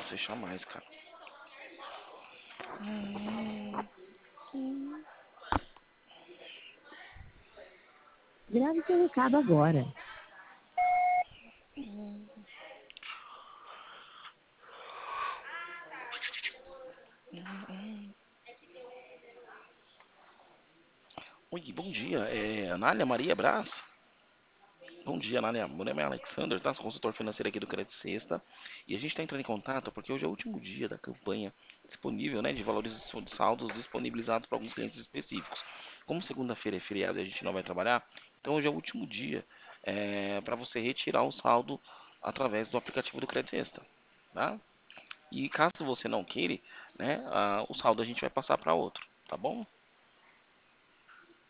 posso fechar mais, cara. Hum, Grave seu recado agora. Oi, bom dia. É Anália Maria Brás? Bom dia, Anália. Meu nome é Alexander, tá? Sou consultor financeiro aqui do Credit Sexta. E a gente está entrando em contato porque hoje é o último dia da campanha disponível, né, de valorização de saldos disponibilizados para alguns clientes específicos. Como segunda-feira é feriado e a gente não vai trabalhar, então hoje é o último dia para você retirar o saldo através do aplicativo do Credit Sexta, tá? E caso você não queira, né, o saldo a gente vai passar para outro, tá bom?